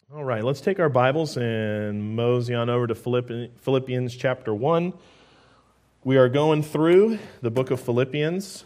All right, let's take our Bibles and mosey on over to Philippians chapter 1. We are going through the book of Philippians,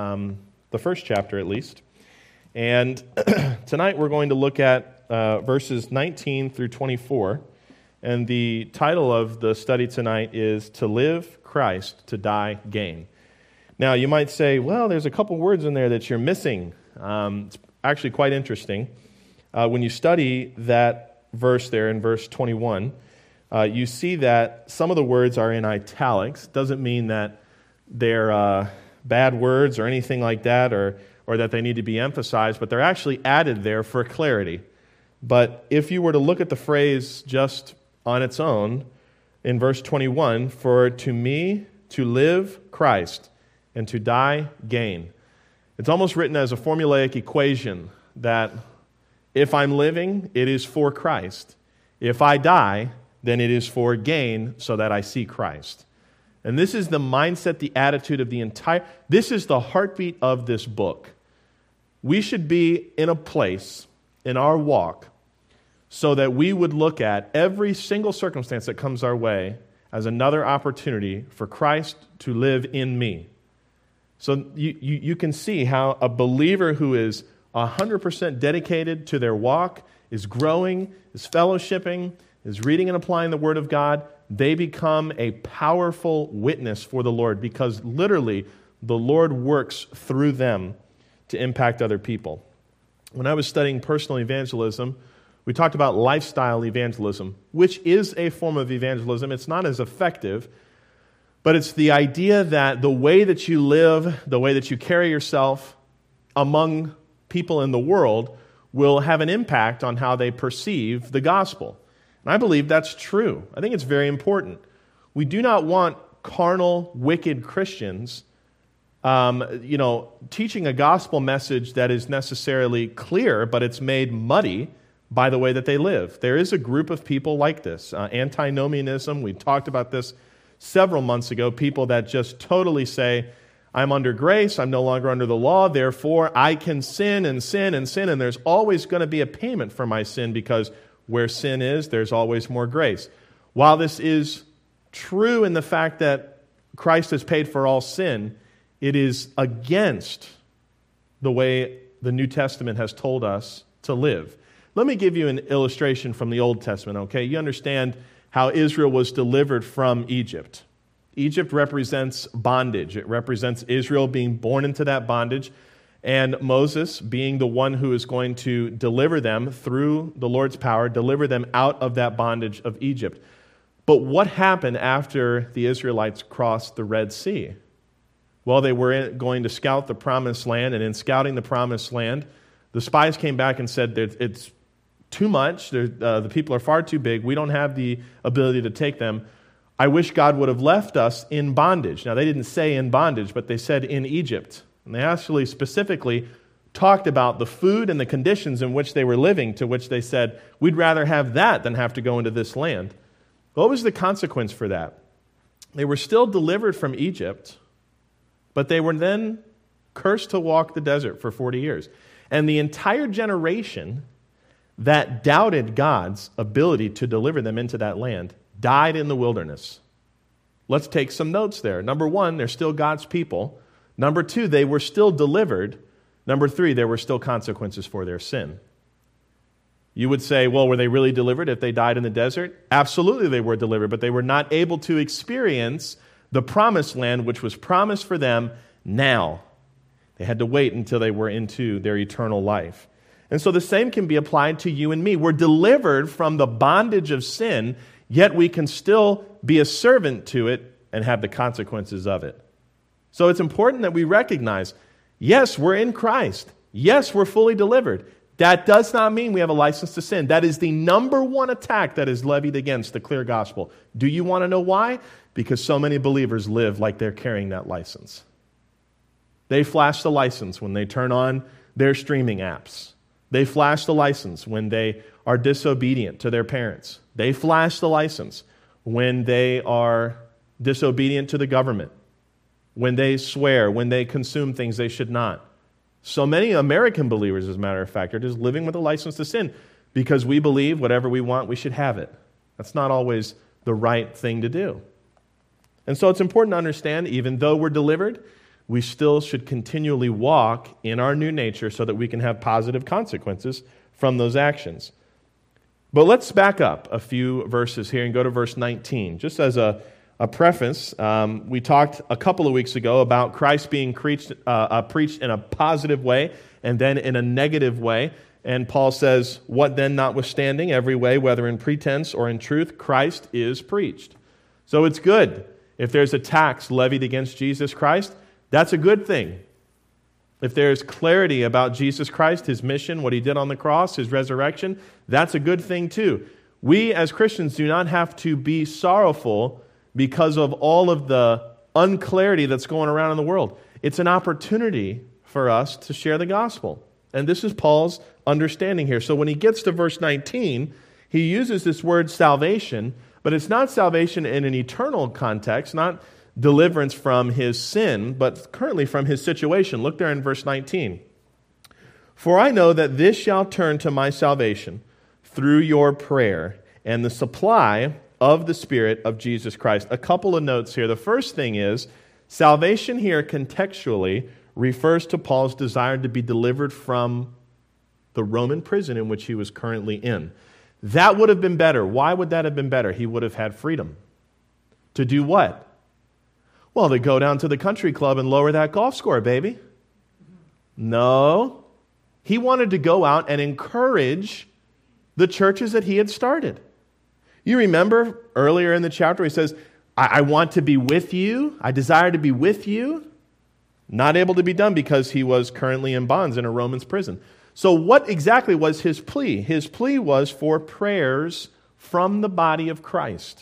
the first chapter at least. And tonight we're going to look at verses 19 through 24. And the title of the study tonight is To Live Christ, to Die Gain. Now you might say, well, there's a couple words in there that you're missing. It's actually quite interesting. When you study that verse there in verse 21, you see that some of the words are in italics. Doesn't mean that they're bad words or anything like that, or that they need to be emphasized, but they're actually added there for clarity. But if you were to look at the phrase just on its own, in verse 21, for to me to live Christ and to die gain. It's almost written as a formulaic equation that if I'm living, it is for Christ. If I die, then it is for gain so that I see Christ. And this is the mindset, the attitude of this is the heartbeat of this book. We should be in a place in our walk so that we would look at every single circumstance that comes our way as another opportunity for Christ to live in me. So you can see how a believer who is 100% dedicated to their walk, is growing, is fellowshipping, is reading and applying the Word of God, they become a powerful witness for the Lord because literally the Lord works through them to impact other people. When I was studying personal evangelism, we talked about lifestyle evangelism, which is a form of evangelism. It's not as effective, but it's the idea that the way that you live, the way that you carry yourself among people in the world will have an impact on how they perceive the gospel. And I believe that's true. I think it's very important. We do not want carnal, wicked Christians, teaching a gospel message that is necessarily clear, but it's made muddy by the way that they live. There is a group of people like this. Antinomianism, we talked about this several months ago, people that just totally say, I'm under grace, I'm no longer under the law, therefore I can sin and sin and sin, and there's always going to be a payment for my sin because where sin is, there's always more grace. While this is true in the fact that Christ has paid for all sin, it is against the way the New Testament has told us to live. Let me give you an illustration from the Old Testament, okay? You understand how Israel was delivered from Egypt. Egypt represents bondage. It represents Israel being born into that bondage, and Moses being the one who is going to deliver them through the Lord's power, deliver them out of that bondage of Egypt. But what happened after the Israelites crossed the Red Sea? Well, they were going to scout the Promised Land, and in scouting the Promised Land, the spies came back and said that it's too much, the people are far too big, we don't have the ability to take them. I wish God would have left us in bondage. Now, they didn't say in bondage, but they said in Egypt. And they actually specifically talked about the food and the conditions in which they were living, to which they said, we'd rather have that than have to go into this land. What was the consequence for that? They were still delivered from Egypt, but they were then cursed to walk the desert for 40 years. And the entire generation that doubted God's ability to deliver them into that land died in the wilderness. Let's take some notes there. Number one, they're still God's people. Number two, they were still delivered. Number three, there were still consequences for their sin. You would say, well, were they really delivered if they died in the desert? Absolutely they were delivered, but they were not able to experience the promised land which was promised for them now. They had to wait until they were into their eternal life. And so the same can be applied to you and me. We're delivered from the bondage of sin, yet we can still be a servant to it and have the consequences of it. So it's important that we recognize, yes, we're in Christ. Yes, we're fully delivered. That does not mean we have a license to sin. That is the number one attack that is levied against the clear gospel. Do you want to know why? Because so many believers live like they're carrying that license. They flash the license when they turn on their streaming apps. They flash the license when they are disobedient to their parents. They flash the license when they are disobedient to the government, when they swear, when they consume things they should not. So many American believers, as a matter of fact, are just living with a license to sin because we believe whatever we want, we should have it. That's not always the right thing to do. And so it's important to understand, even though we're delivered, we still should continually walk in our new nature so that we can have positive consequences from those actions. But let's back up a few verses here and go to verse 19. Just as a preface, we talked a couple of weeks ago about Christ being preached in a positive way and then in a negative way. And Paul says, "What then, notwithstanding, every way, whether in pretense or in truth, Christ is preached." So it's good. If there's a tax levied against Jesus Christ, that's a good thing. If there's clarity about Jesus Christ, His mission, what He did on the cross, His resurrection, that's a good thing too. We as Christians do not have to be sorrowful because of all of the unclarity that's going around in the world. It's an opportunity for us to share the gospel. And this is Paul's understanding here. So when he gets to verse 19, he uses this word salvation, but it's not salvation in an eternal context, not deliverance from his sin, but currently from his situation. Look there in verse 19. "For I know that this shall turn to my salvation through your prayer and the supply of the Spirit of Jesus Christ." A couple of notes here. The first thing is, salvation here contextually refers to Paul's desire to be delivered from the Roman prison in which he was currently in. That would have been better. Why would that have been better? He would have had freedom. To do what? Well, to go down to the country club and lower that golf score, baby. No. He wanted to go out and encourage the churches that he had started. You remember earlier in the chapter, he says, I want to be with you. I desire to be with you. Not able to be done because he was currently in bonds in a Roman's prison. So what exactly was his plea? His plea was for prayers from the body of Christ.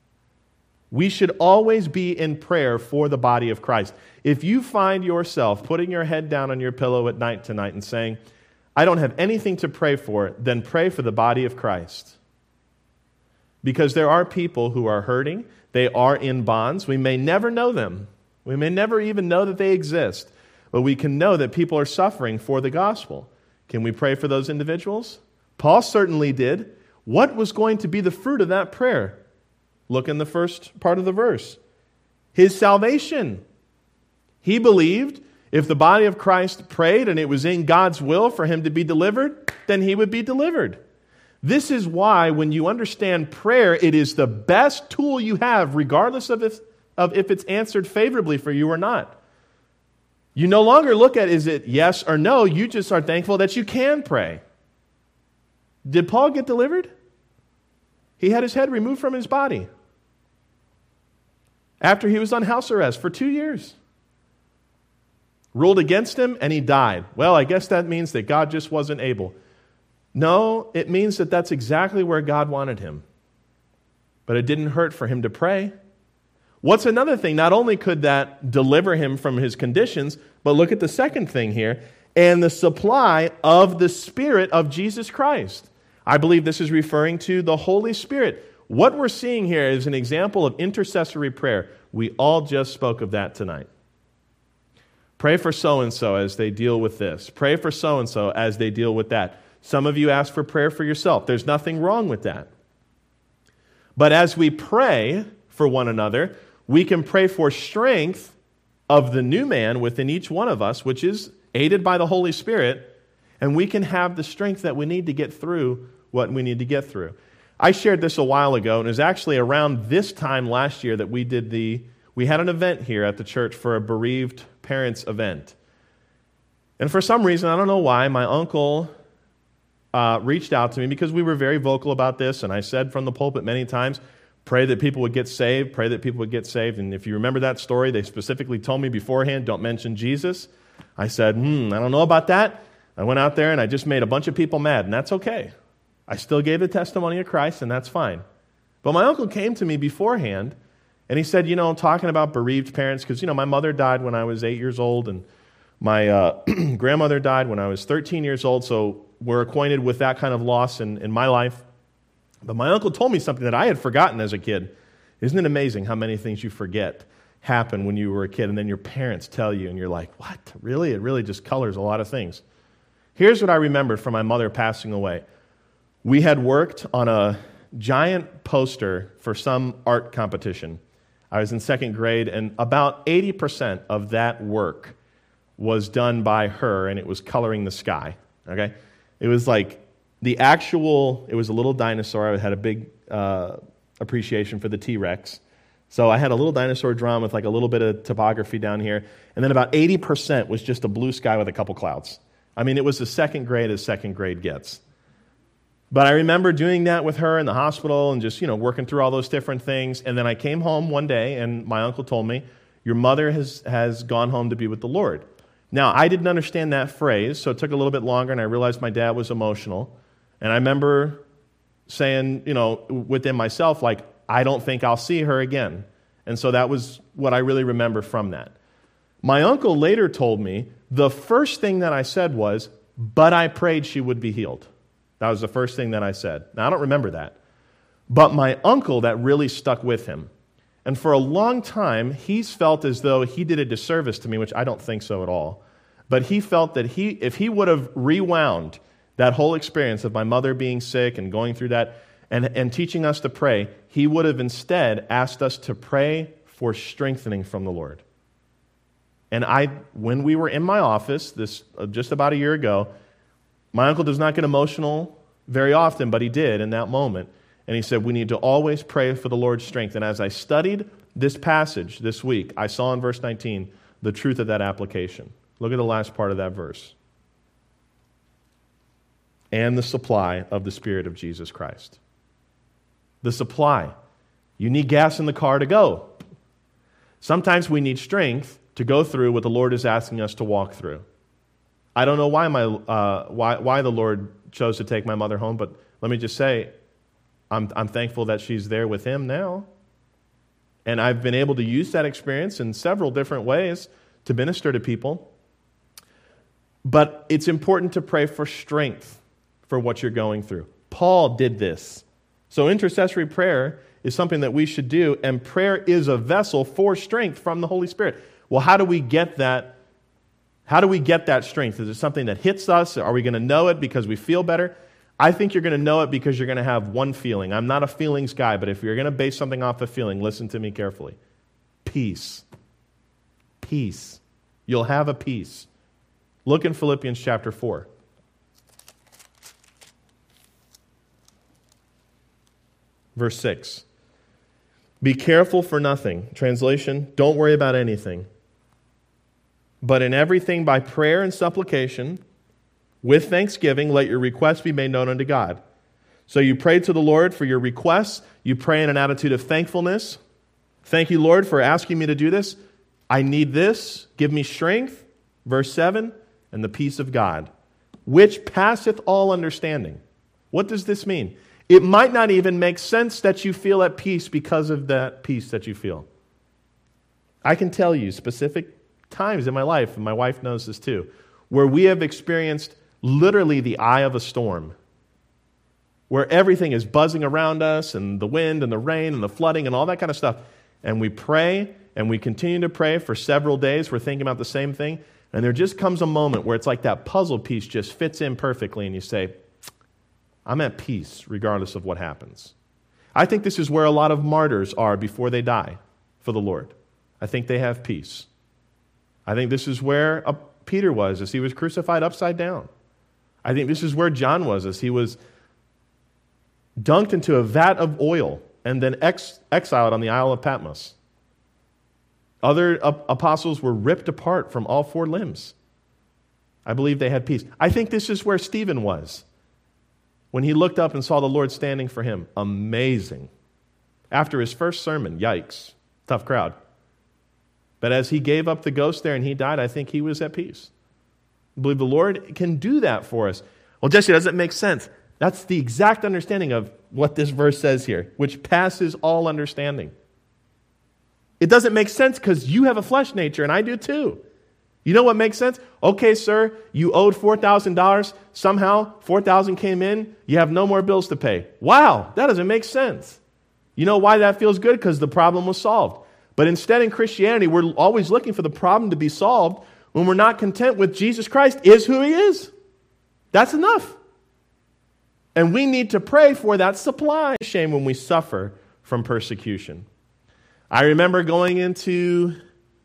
We should always be in prayer for the body of Christ. If you find yourself putting your head down on your pillow at night tonight and saying, I don't have anything to pray for, then pray for the body of Christ. Because there are people who are hurting. They are in bonds. We may never know them. We may never even know that they exist. But we can know that people are suffering for the gospel. Can we pray for those individuals? Paul certainly did. What was going to be the fruit of that prayer? Look in the first part of the verse. His salvation. He believed if the body of Christ prayed and it was in God's will for him to be delivered, then he would be delivered. This is why when you understand prayer, it is the best tool you have, regardless of if it's answered favorably for you or not. You no longer look at is it yes or no, you just are thankful that you can pray. Did Paul get delivered? He had his head removed from his body after he was on house arrest for 2 years. Ruled against him and he died. Well, I guess that means that God just wasn't able. No, it means that that's exactly where God wanted him. But it didn't hurt for him to pray. What's another thing? Not only could that deliver him from his conditions, but look at the second thing here, and the supply of the Spirit of Jesus Christ. I believe this is referring to the Holy Spirit. What we're seeing here is an example of intercessory prayer. We all just spoke of that tonight. Pray for so-and-so as they deal with this. Pray for so-and-so as they deal with that. Some of you ask for prayer for yourself. There's nothing wrong with that. But as we pray for one another, we can pray for strength of the new man within each one of us, which is aided by the Holy Spirit, and we can have the strength that we need to get through what we need to get through. I shared this a while ago, and it was actually around this time last year that we had an event here at the church for a bereaved parents event. And for some reason, I don't know why, my uncle reached out to me because we were very vocal about this, and I said from the pulpit many times, pray that people would get saved, pray that people would get saved. And if you remember that story, they specifically told me beforehand, don't mention Jesus. I said, I don't know about that. I went out there and I just made a bunch of people mad, and that's okay. I still gave the testimony of Christ, and that's fine. But my uncle came to me beforehand, and he said, talking about bereaved parents, because, my mother died when I was 8 years old, and my grandmother died when I was 13 years old, so we're acquainted with that kind of loss in my life. But my uncle told me something that I had forgotten as a kid. Isn't it amazing how many things you forget happen when you were a kid, and then your parents tell you, and you're like, what? Really? It really just colors a lot of things. Here's what I remembered from my mother passing away. We had worked on a giant poster for some art competition. I was in second grade, and about 80% of that work was done by her, and it was coloring the sky. Okay, it was like it was a little dinosaur. I had a big appreciation for the T-Rex. So I had a little dinosaur drawn with like a little bit of topography down here, and then about 80% was just a blue sky with a couple clouds. I mean, it was as second grade gets. But I remember doing that with her in the hospital and just, working through all those different things. And then I came home one day, and my uncle told me, your mother has gone home to be with the Lord. Now, I didn't understand that phrase, so it took a little bit longer, and I realized my dad was emotional. And I remember saying, within myself, like, I don't think I'll see her again. And so that was what I really remember from that. My uncle later told me the first thing that I said was, but I prayed she would be healed. That was the first thing that I said. Now, I don't remember that. But my uncle, that really stuck with him. And for a long time, he's felt as though he did a disservice to me, which I don't think so at all. But he felt that if he would have rewound that whole experience of my mother being sick and going through that and teaching us to pray, he would have instead asked us to pray for strengthening from the Lord. And when we were in my office, this just about a year ago, my uncle does not get emotional very often, but he did in that moment. And he said, we need to always pray for the Lord's strength. And as I studied this passage this week, I saw in verse 19 the truth of that application. Look at the last part of that verse. And the supply of the Spirit of Jesus Christ. The supply. You need gas in the car to go. Sometimes we need strength to go through what the Lord is asking us to walk through. I don't know why why the Lord chose to take my mother home, but let me just say, I'm thankful that she's there with Him now. And I've been able to use that experience in several different ways to minister to people. But it's important to pray for strength for what you're going through. Paul did this. So intercessory prayer is something that we should do, and prayer is a vessel for strength from the Holy Spirit. Well, how do we get that? How do we get that strength? Is it something that hits us? Are we going to know it because we feel better? I think you're going to know it because you're going to have one feeling. I'm not a feelings guy, but if you're going to base something off a feeling, listen to me carefully. Peace. Peace. You'll have a peace. Look in Philippians chapter 4. Verse 6. Be careful for nothing. Translation, don't worry about anything. But in everything by prayer and supplication, with thanksgiving, let your requests be made known unto God. So you pray to the Lord for your requests. You pray in an attitude of thankfulness. Thank you, Lord, for asking me to do this. I need this. Give me strength. Verse 7, and the peace of God, which passeth all understanding. What does this mean? It might not even make sense that you feel at peace because of that peace that you feel. I can tell you specific times in my life, and my wife knows this too, where we have experienced literally the eye of a storm, where everything is buzzing around us, and the wind and the rain and the flooding and all that kind of stuff. And we pray, and we continue to pray for several days. We're thinking about the same thing. And there just comes a moment where it's like that puzzle piece just fits in perfectly, and you say, I'm at peace regardless of what happens. I think this is where a lot of martyrs are before they die for the Lord. I think they have peace. I think this is where Peter was as he was crucified upside down. I think this is where John was as he was dunked into a vat of oil and then exiled on the Isle of Patmos. Other apostles were ripped apart from all four limbs. I believe they had peace. I think this is where Stephen was when he looked up and saw the Lord standing for him. Amazing. After his first sermon, yikes, tough crowd. But as he gave up the ghost there and he died, I think he was at peace. I believe the Lord can do that for us. Well, Jesse, does it make sense? That's the exact understanding of what this verse says here, which passes all understanding. It doesn't make sense because you have a flesh nature and I do too. You know what makes sense? Okay, sir, you owed $4,000. Somehow, $4,000 came in. You have no more bills to pay. Wow, that doesn't make sense. You know why that feels good? Because the problem was solved. But instead in Christianity, we're always looking for the problem to be solved when we're not content with Jesus Christ is who He is. That's enough. And we need to pray for that supply. Shame when we suffer from persecution. I remember going into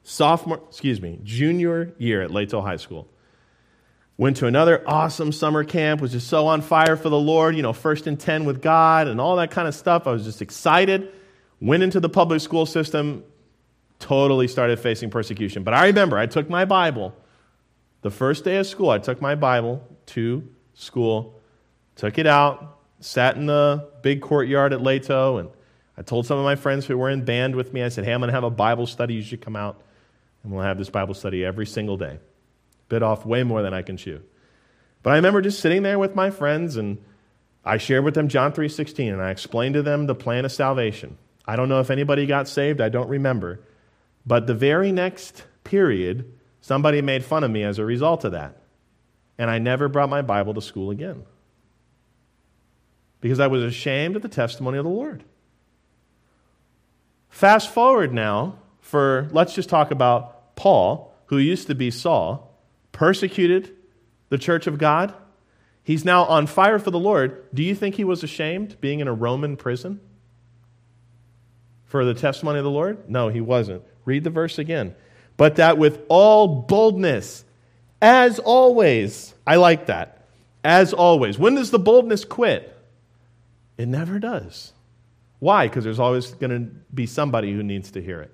junior year at Lato High School. Went to another awesome summer camp, was just so on fire for the Lord, first and 10 with God and all that kind of stuff. I was just excited. Went into the public school system, totally started facing persecution. But I remember I took my Bible. The first day of school, I took my Bible to school, took it out, sat in the big courtyard at Lato, and I told some of my friends who were in band with me, I said, hey, I'm going to have a Bible study. You should come out, and we'll have this Bible study every single day. Bit off way more than I can chew. But I remember just sitting there with my friends, and I shared with them John 3:16, and I explained to them the plan of salvation. I don't know if anybody got saved. I don't remember. But the very next period, somebody made fun of me as a result of that. And I never brought my Bible to school again. Because I was ashamed of the testimony of the Lord. Fast forward now let's just talk about Paul, who used to be Saul, persecuted the church of God. He's now on fire for the Lord. Do you think he was ashamed being in a Roman prison for the testimony of the Lord? No, he wasn't. Read the verse again. But that with all boldness, as always. I like that. As always. When does the boldness quit? It never does. Why? Because there's always going to be somebody who needs to hear it.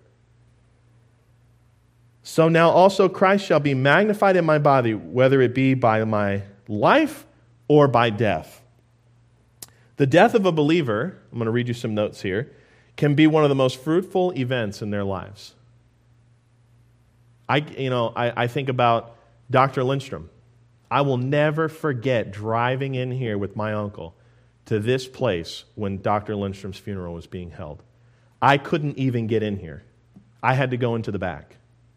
So now also Christ shall be magnified in my body, whether it be by my life or by death. The death of a believer, I'm going to read you some notes here, can be one of the most fruitful events in their lives. I think about Dr. Lindstrom. I will never forget driving in here with my uncle to this place when Dr. Lindstrom's funeral was being held. I couldn't even get in here. I had to go into the back.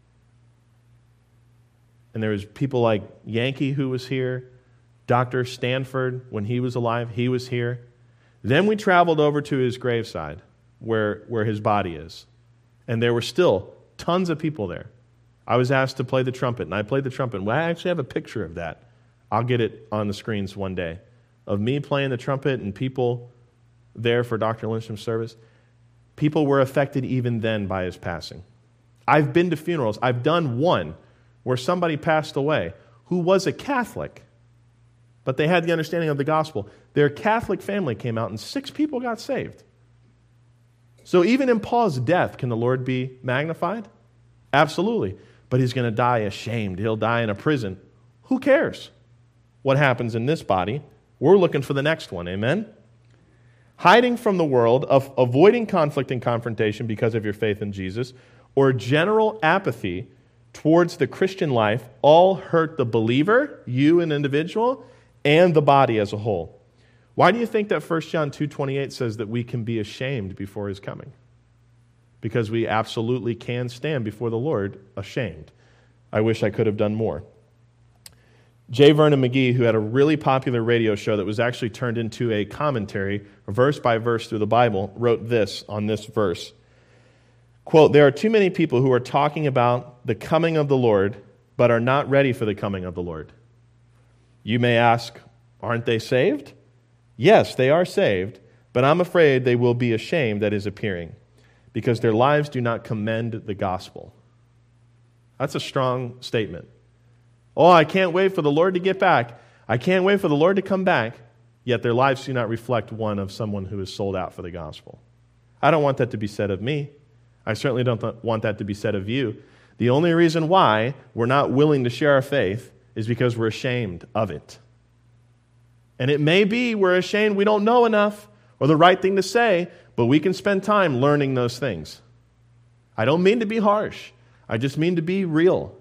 And there was people like Yankee who was here, Dr. Stanford, when he was alive, he was here. Then we traveled over to his graveside where his body is. And there were still tons of people there. I was asked to play the trumpet, and I played the trumpet. Well, I actually have a picture of that. I'll get it on the screens one day, of me playing the trumpet and people there for Dr. Lindstrom's service. People were affected even then by his passing. I've been to funerals. I've done one where somebody passed away who was a Catholic, but they had the understanding of the gospel. Their Catholic family came out, and 6 people got saved. So even in Paul's death, can the Lord be magnified? Absolutely. But he's going to die ashamed. He'll die in a prison. Who cares what happens in this body? We're looking for the next one. Amen? Hiding from the world, avoiding conflict and confrontation because of your faith in Jesus, or general apathy towards the Christian life all hurt the believer, you an individual, and the body as a whole. Why do you think that 1 John 2:28 says that we can be ashamed before his coming? Because we absolutely can stand before the Lord ashamed. I wish I could have done more. J. Vernon McGee, who had a really popular radio show that was actually turned into a commentary, verse by verse through the Bible, wrote this on this verse. Quote, there are too many people who are talking about the coming of the Lord, but are not ready for the coming of the Lord. You may ask, aren't they saved? Yes, they are saved, but I'm afraid they will be ashamed at his appearing, because their lives do not commend the gospel. That's a strong statement. Oh, I can't wait for the Lord to get back. I can't wait for the Lord to come back, yet their lives do not reflect one of someone who is sold out for the gospel. I don't want that to be said of me. I certainly don't want that to be said of you. The only reason why we're not willing to share our faith is because we're ashamed of it. And it may be we're ashamed we don't know enough or the right thing to say, but we can spend time learning those things. I don't mean to be harsh. I just mean to be real.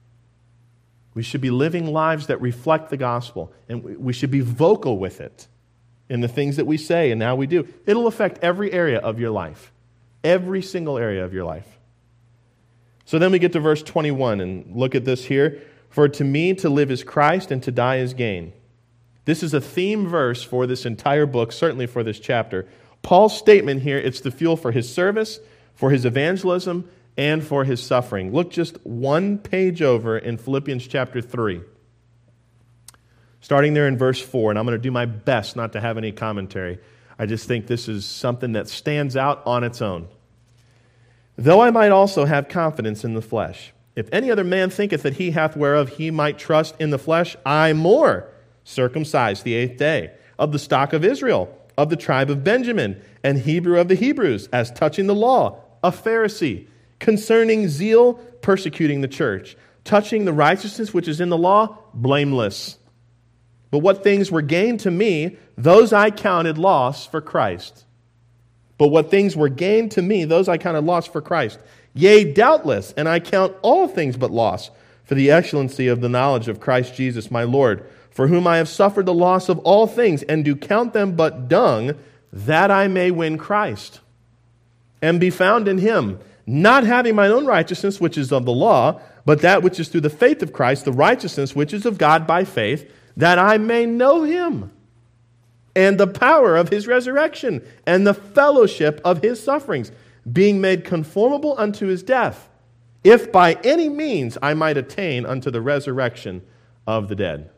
We should be living lives that reflect the gospel, and we should be vocal with it in the things that we say and how we do. It'll affect every area of your life. Every single area of your life. So then we get to verse 21, and look at this here. For to me to live is Christ, and to die is gain. This is a theme verse for this entire book, certainly for this chapter. Paul's statement here, it's the fuel for his service, for his evangelism, and for his suffering. Look just one page over in Philippians chapter 3. starting there in verse 4, and I'm going to do my best not to have any commentary. I just think this is something that stands out on its own. Though I might also have confidence in the flesh. If any other man thinketh that he hath whereof he might trust in the flesh, I more, circumcised the 8th day, of the stock of Israel, of the tribe of Benjamin, and Hebrew of the Hebrews, as touching the law, a Pharisee, concerning zeal, persecuting the church, touching the righteousness which is in the law, blameless. But what things were gained to me, those I counted loss for Christ. But what things were gained to me, those I counted loss for Christ. Yea, doubtless, and I count all things but loss, for the excellency of the knowledge of Christ Jesus my Lord, for whom I have suffered the loss of all things, and do count them but dung, that I may win Christ, and be found in him, not having mine own righteousness, which is of the law, but that which is through the faith of Christ, the righteousness which is of God by faith, that I may know him, and the power of his resurrection, and the fellowship of his sufferings, being made conformable unto his death, if by any means I might attain unto the resurrection of the dead.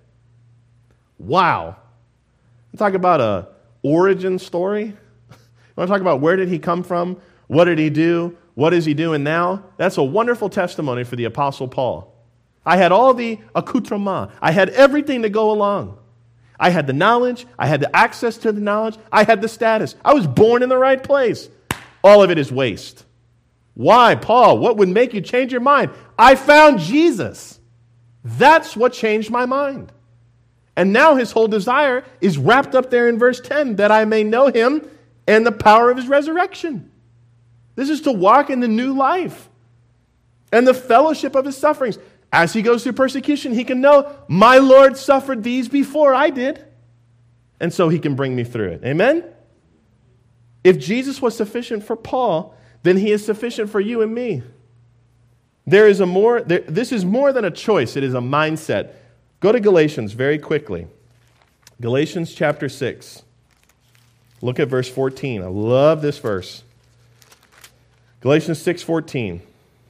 Wow. Talk about a origin story. You want to talk about where did he come from? What did he do? What is he doing now? That's a wonderful testimony for the Apostle Paul. I had all the accoutrement. I had everything to go along. I had the knowledge. I had the access to the knowledge. I had the status. I was born in the right place. All of it is waste. Why, Paul? What would make you change your mind? I found Jesus. That's what changed my mind. And now his whole desire is wrapped up there in verse 10, that I may know him and the power of his resurrection. This is to walk in the new life and the fellowship of his sufferings. As he goes through persecution, he can know, my Lord suffered these before I did. And so he can bring me through it. Amen? If Jesus was sufficient for Paul, then he is sufficient for you and me. This is more than a choice. It is a mindset. Go to Galatians very quickly. Galatians chapter 6. Look at verse 14. I love this verse. Galatians 6:14.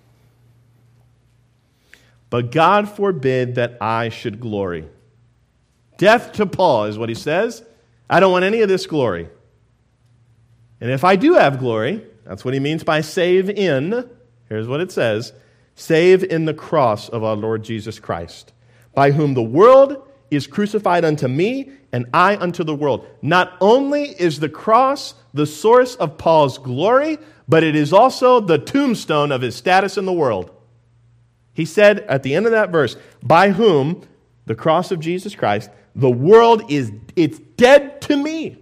But God forbid that I should glory. Death to Paul is what he says. I don't want any of this glory. And if I do have glory, that's what he means by save in. Here's what it says. Save in the cross of our Lord Jesus Christ, by whom the world is crucified unto me, and I unto the world. Not only is the cross the source of Paul's glory, but it is also the tombstone of his status in the world. He said at the end of that verse, by whom, the cross of Jesus Christ, the world it's dead to me,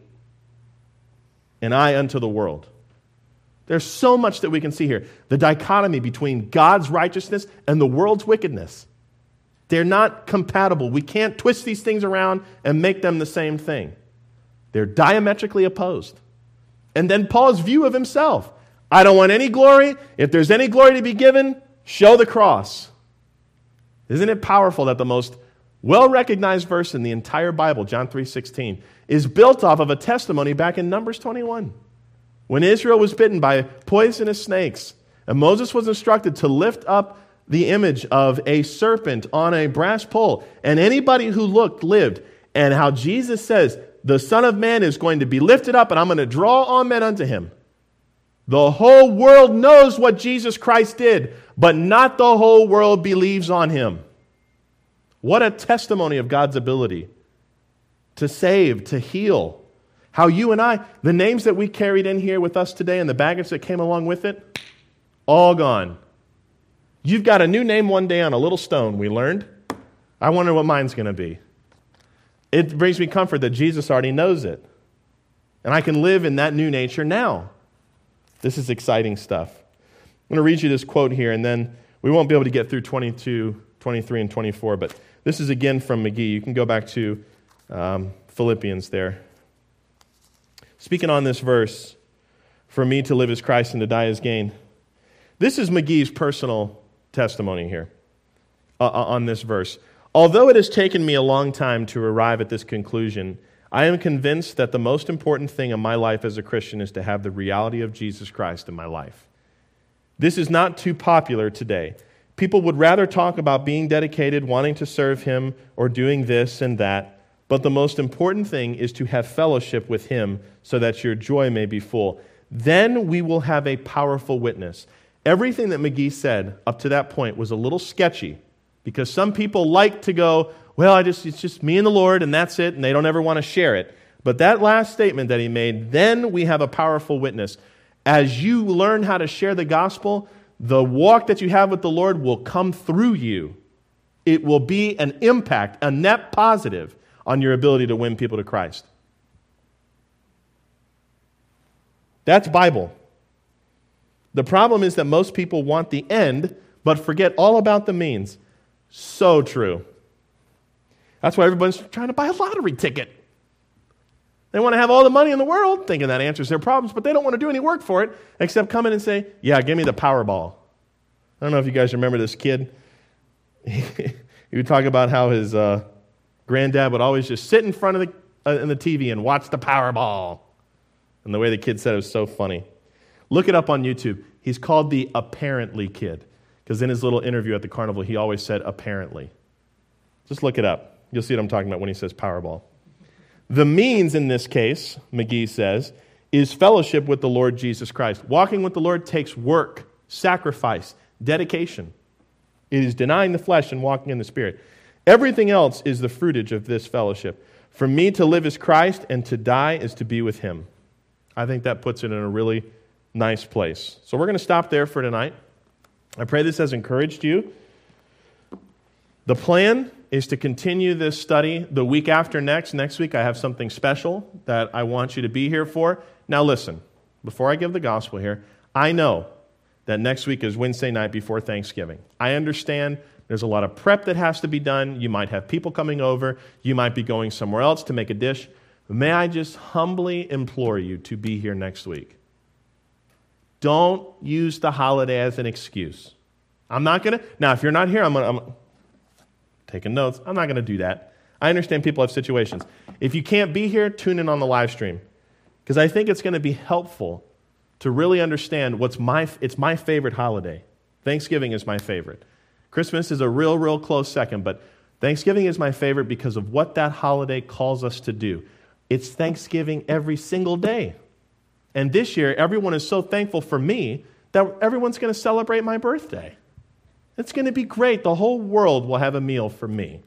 and I unto the world. There's so much that we can see here. The dichotomy between God's righteousness and the world's wickedness. They're not compatible. We can't twist these things around and make them the same thing. They're diametrically opposed. And then Paul's view of himself. I don't want any glory. If there's any glory to be given, show the cross. Isn't it powerful that the most well-recognized verse in the entire Bible, John 3:16, is built off of a testimony back in Numbers 21. When Israel was bitten by poisonous snakes, and Moses was instructed to lift up the image of a serpent on a brass pole, and anybody who looked lived, and how Jesus says, the Son of Man is going to be lifted up, and I'm going to draw all men unto him. The whole world knows what Jesus Christ did, but not the whole world believes on him. What a testimony of God's ability to save, to heal. How you and I, the names that we carried in here with us today and the baggage that came along with it, all gone. You've got a new name one day on a little stone, we learned. I wonder what mine's going to be. It brings me comfort that Jesus already knows it. And I can live in that new nature now. This is exciting stuff. I'm going to read you this quote here, and then we won't be able to get through 22, 23, and 24, but this is again from McGee. You can go back to Philippians there. Speaking on this verse, for me to live as Christ and to die as gain. This is McGee's personal testimony here on this verse. Although it has taken me a long time to arrive at this conclusion, I am convinced that the most important thing in my life as a Christian is to have the reality of Jesus Christ in my life. This is not too popular today. People would rather talk about being dedicated, wanting to serve him, or doing this and that. But the most important thing is to have fellowship with him so that your joy may be full. Then we will have a powerful witness. Everything that McGee said up to that point was a little sketchy because some people like to go, well, it's just me and the Lord and that's it, and they don't ever want to share it. But that last statement that he made, then we have a powerful witness. As you learn how to share the gospel, the walk that you have with the Lord will come through you. It will be an impact, a net positive on your ability to win people to Christ. That's Bible. The problem is that most people want the end, but forget all about the means. So true. That's why everyone's trying to buy a lottery ticket. They want to have all the money in the world, thinking that answers their problems, but they don't want to do any work for it, except come in and say, yeah, give me the Powerball. I don't know if you guys remember this kid. He would talk about how his granddad would always just sit in front of the TV and watch the Powerball. And the way the kid said it was so funny. Look it up on YouTube. He's called the Apparently Kid, because in his little interview at the carnival, he always said apparently. Just look it up. You'll see what I'm talking about when he says Powerball. The means in this case, McGee says, is fellowship with the Lord Jesus Christ. Walking with the Lord takes work, sacrifice, dedication. It is denying the flesh and walking in the Spirit. Everything else is the fruitage of this fellowship. For me to live is Christ, and to die is to be with him. I think that puts it in a really nice place. So we're going to stop there for tonight. I pray this has encouraged you. The plan is to continue this study the week after next. Next week I have something special that I want you to be here for. Now listen, before I give the gospel here, I know that next week is Wednesday night before Thanksgiving. I understand there's a lot of prep that has to be done. You might have people coming over. You might be going somewhere else to make a dish. May I just humbly implore you to be here next week. Don't use the holiday as an excuse. I'm not going to. Now, if you're not here, I'm taking notes. I'm not going to do that. I understand people have situations. If you can't be here, tune in on the live stream, because I think it's going to be helpful to really understand it's my favorite holiday. Thanksgiving is my favorite. Christmas is a real close second, but Thanksgiving is my favorite because of what that holiday calls us to do. It's Thanksgiving every single day. And this year, everyone is so thankful for me that everyone's going to celebrate my birthday. It's going to be great. The whole world will have a meal for me.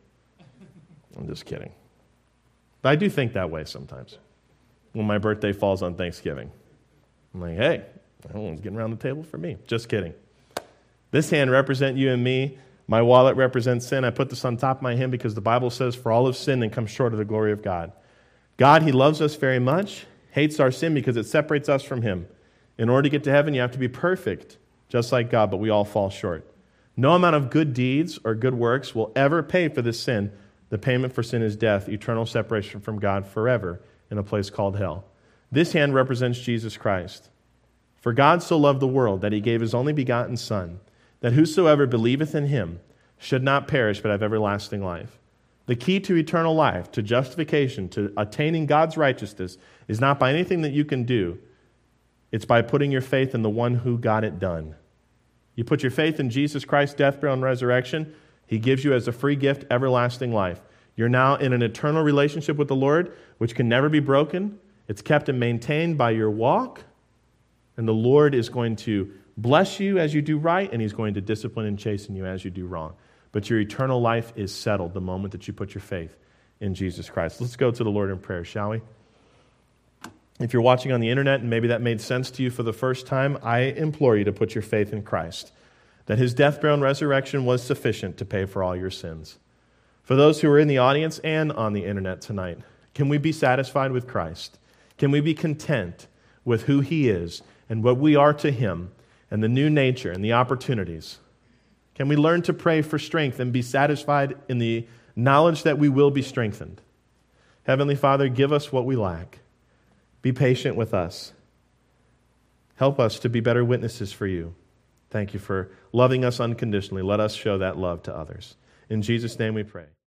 I'm just kidding. But I do think that way sometimes when my birthday falls on Thanksgiving. I'm like, hey, everyone's getting around the table for me. Just kidding. This hand represents you and me. My wallet represents sin. I put this on top of my hand because the Bible says, for all have sinned and come short of the glory of God. God, he loves us very much, hates our sin because it separates us from him. In order to get to heaven, you have to be perfect, just like God, but we all fall short. No amount of good deeds or good works will ever pay for this sin. The payment for sin is death, eternal separation from God forever in a place called hell. This hand represents Jesus Christ. For God so loved the world that he gave his only begotten Son, that whosoever believeth in him should not perish but have everlasting life. The key to eternal life, to justification, to attaining God's righteousness is not by anything that you can do. It's by putting your faith in the one who got it done. You put your faith in Jesus Christ's death, burial, and resurrection. He gives you as a free gift everlasting life. You're now in an eternal relationship with the Lord, which can never be broken. It's kept and maintained by your walk. And the Lord is going to bless you as you do right, and he's going to discipline and chasten you as you do wrong. But your eternal life is settled the moment that you put your faith in Jesus Christ. Let's go to the Lord in prayer, shall we? If you're watching on the internet and maybe that made sense to you for the first time, I implore you to put your faith in Christ, that his death, burial, and resurrection was sufficient to pay for all your sins. For those who are in the audience and on the internet tonight, can we be satisfied with Christ? Can we be content with who he is and what we are to him and the new nature and the opportunities? Can we learn to pray for strength and be satisfied in the knowledge that we will be strengthened? Heavenly Father, give us what we lack. Be patient with us. Help us to be better witnesses for you. Thank you for loving us unconditionally. Let us show that love to others. In Jesus' name we pray.